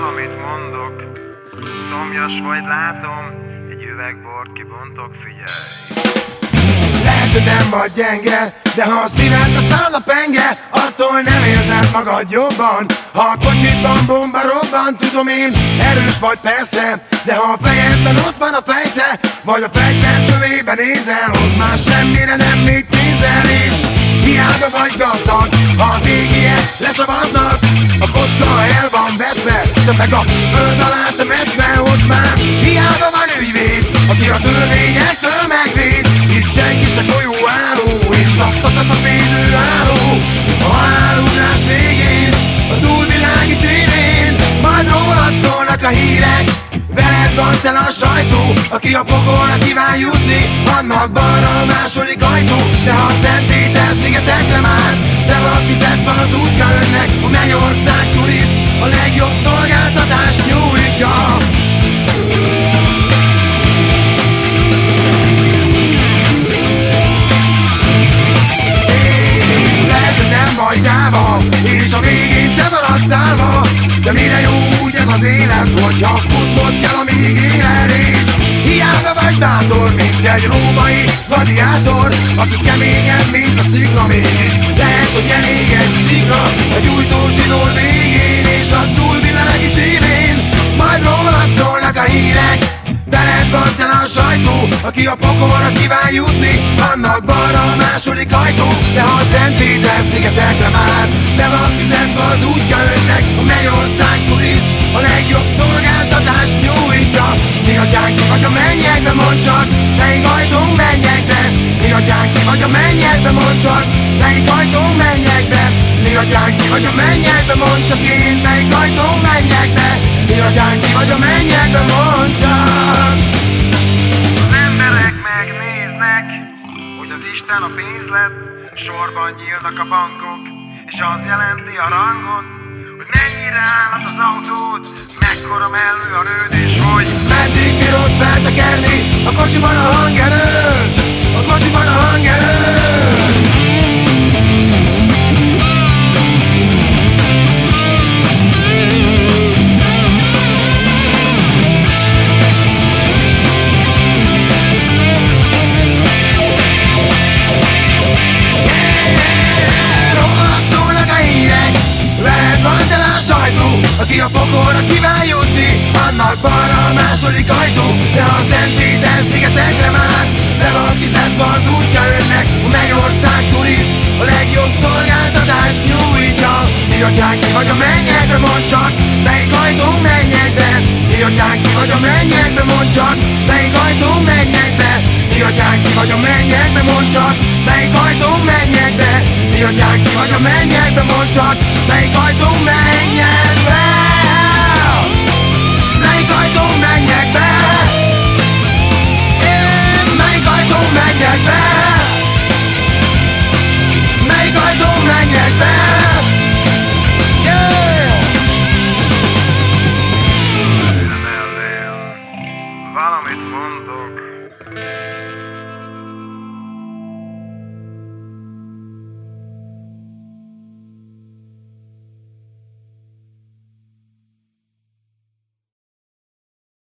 valamit mondok. Szomjas vagy, látom, egy üveg bort kibontok, figyelj. Lehet, hogy nem vagy gyenge, de ha a szívedbe száll a penge, attól nem érzed magad jobban. Ha a kocsidban bomba robban, tudom én, erős vagy persze, de ha a fejedben ott van a fejsze, vagy a fegyver csövébe nézel, ott már semmire nem még pénzel is. Hiába vagy gazdag, ha az égie leszavaznak, a kocka el van vetve, de meg a föld alá temetve, ott már hiába van ügyvéd, aki a törvényektől megvéd. Itt senki se golyóálló, és azt szakad a védőálló. A haláludás végén, a túlvilági tévén, majd rólad szólnak a hírek. Veled van tele a sajtó, aki a pokolra kíván jutni, annak balra a második ajtó. De ha a Szent Péter szigetekre már, de van fizetve az útja önnek, a Mennyország turist a legjobb szolgáltatást nyújtja. És lehet, hogy nem vagy gyáva, és a végén te maradsz állva, de mire jó úgy ez az élet, hogyha futnod kell, amíg éled. És hiába vagy bátor, mint egy római gladiátor, aki keményebb, mint a szikla, mégis lehet, hogy elég egy szikla egy újtózsinór végén, és a túlvilági tévén majd rólad szólnak a hírek. Veled van tele a sajtó, aki a pokolra kíván jutni, annak balra a második ajtó. De ha a Szent Péter szigetekre már, be van fizetve az útja önnek, a Mennyország turist a legjobb szolgáltatást nyújtja. Mi atyánk ki vagy a mennyekbe, mondd csak, melyik ajtón menjek be. Mi atyánk ki vagy a mennyekbe, mondd csak, melyik ajtón menjek be. Mi atyánk ki vagy a mennyekbe, mondd csak én, melyik ajtón menjek be. Mi atyánk ki vagy a mennyekbe, mondd csak. Az emberek megnéznek, hogy az Isten a pénzlet, sorban nyílnak a bankok, és az jelenti a rangot, hogy mennyire állat az autót, mekkora mellő a rőd, és hogy meddig bírod feltekerni a kocsiban a hangerőt, a kocsiban a hangerőt. Aki a pokolra kíván jutni, annak balra a második ajtó. De ha a Szent Péter szigetekre már, be van fizetve az útja önnek, a Mennyország turist a legjobb szolgáltatást nyújtja. Mi atyánk ki vagy a mennyekbe, mondd csak, melyik ajtón menjek be. Mi atyánk ki vagy a mennyekbe, mondd csak, melyik ajtón menjek be. Mi atyánk ki vagy a mennyekbe, mondd csak, melyik ajtón menjek be. Mi atyánk ki vagy a mennyekbe, mondd csak, melyik ajtón menjek be. Melyik ajtón menjek be? Melyik ajtón menjek be? Melyik ajtón menjek be? nem ellél, valamit mondok.